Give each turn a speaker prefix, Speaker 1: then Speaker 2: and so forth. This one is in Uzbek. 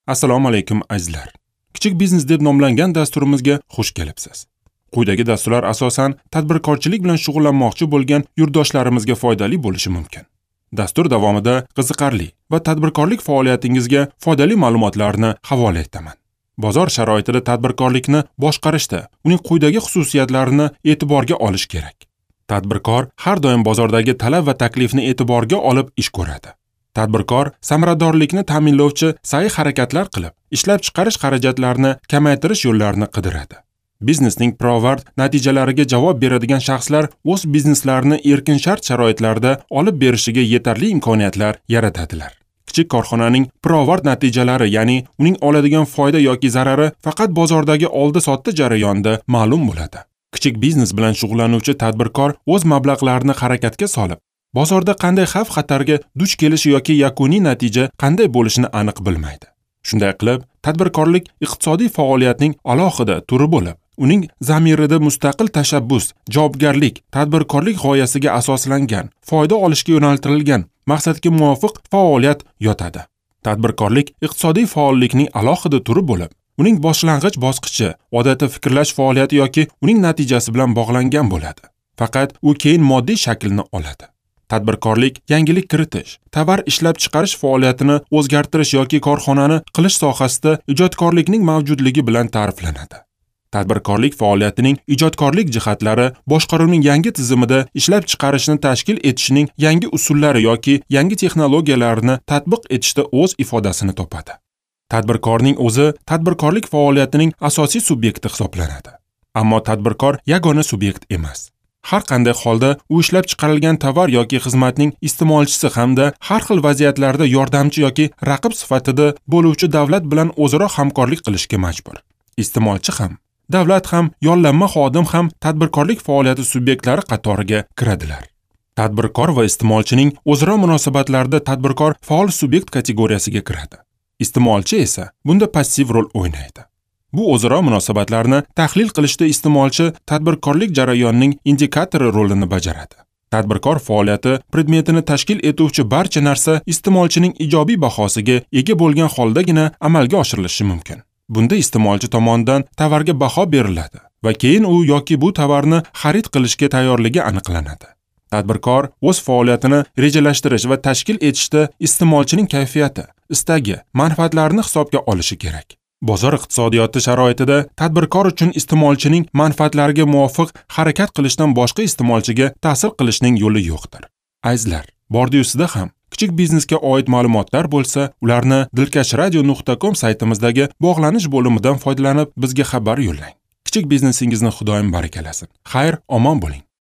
Speaker 1: Assalomu alaykum azizlar. Kichik biznes deb nomlangan dasturimizga xush kelibsiz. Quyidagi dasturlar asosan tadbirkorchilik bilan shug'ullanmoqchi bo'lgan yurtdoshlarimizga foydali bo'lishi mumkin. Dastur davomida qiziqarli va tadbirkorlik faoliyatingizga foydali ma'lumotlarni havola etaman. Bozor sharoitida tadbirkorlikni boshqarishda uning quyidagi xususiyatlarini e'tiborga olish kerak. Tadbirkor har doim bozordagi talab va taklifni e'tiborga olib ish ko'radi. Tadbirkor samaradorlikni ta'minlovchi sa'y-harakatlar qilib, ishlab chiqarish xarajatlarini kamaytirish yo'llarini qidiradi. Biznesning pirovard natijalariga javob beradigan shaxslar o'z bizneslarini erkin shart sharoitlarda olib berishiga yetarli imkoniyatlar yaratadilar. Kichik korxonaning pirovard natijalari, ya'ni uning oladigan foyda yoki zarari faqat bozordagi oldi-sotdi jarayonida ma'lum bo'ladi. Kichik biznes bilan shug'ullanuvchi tadbirkor o'z mablag'larini harakatga solib, bozorda qanday xavf-xatarga duch kelishi yoki yakuniy natija qanday bo'lishini aniq bilmaydi. Shunday qilib, tadbirkorlik iqtisodiy faoliyatning alohida turi bo'lib, uning zamirida mustaqil tashabbus, javobgarlik, tadbirkorlik g'oyasiga asoslangan, foyda olishga yo'naltirilgan, maqsadga muvofiq faoliyat yotadi. Tadbirkorlik iqtisodiy faollikning alohida turi bo'lib, uning boshlang'ich bosqichi odatda fikrlash faoliyati yoki uning natijasi bilan bog'langan bo'ladi. Faqat u keyin moddiy shaklni oladi. Tadbirkorlik yangilik kiritish, tovar ishlab chiqarish faoliyatini o'zgartirish yoki korxonani qilish sohasida ijodkorlikning mavjudligi bilan ta'riflanadi. Tadbirkorlik faoliyatining ijodkorlik jihatlari boshqaruvning yangi tizimida ishlab chiqarishni tashkil etishning yangi usullari yoki yangi texnologiyalarni tatbiq etishda o'z ifodasini topadi. Tadbirkorning o'zi tadbirkorlik faoliyatining asosiy subyekti hisoblanadi. Ammo tadbirkor yagona subyekt emas. Har qanday holda u ishlab chiqarilgan tovar yoki xizmatning iste'molchisi hamda har xil vaziyatlarda yordamchi yoki raqib sifatida bo'luvchi davlat bilan o'zaro hamkorlik qilishga majbur. Iste'molchi ham, davlat ham, yollanma xodim ham tadbirkorlik faoliyati subyektlari qatoriga kiradilar. Tadbirkor va iste'molchining o'zaro munosabatlarida tadbirkor faol subyekt kategoriyasiga kiradi. Iste'molchi esa bunda passiv rol o'ynaydi. Bu o'zaro munosabatlarni tahlil qilishda iste'molchi tadbirkorlik jarayonining indikatori rolini bajaradi. Tadbirkor faoliyati predmetini tashkil etuvchi barcha narsa iste'molchining ijobiy bahosiga ega bo'lgan holdagina amalga oshirilishi mumkin. Bunda iste'molchi tomonidan tovarga baho beriladi va keyin u yoki bu tovarni xarid qilishga tayyorligi aniqlanadi. Tadbirkor o'z faoliyatini rejalashtirish va tashkil etishda iste'molchining kayfiyati, istagi, manfaatlarini hisobga olishi kerak. Bozor iqtisodiyoti sharoitida tadbirkor uchun iste'molchining manfaatlariga muvofiq harakat qilishdan boshqa iste'molchiga ta'sir qilishning yo'li yo'qdir. Azizlar, bordiyusida ham kichik biznesga oid ma'lumotlar bo'lsa, ularni dilkashradio.com saytimizdagi bog'lanish bo'limidan foydalanib bizga xabar yo'llang. Kichik biznesingizni Xudoyim barakalasin. Xayr, omon bo'ling.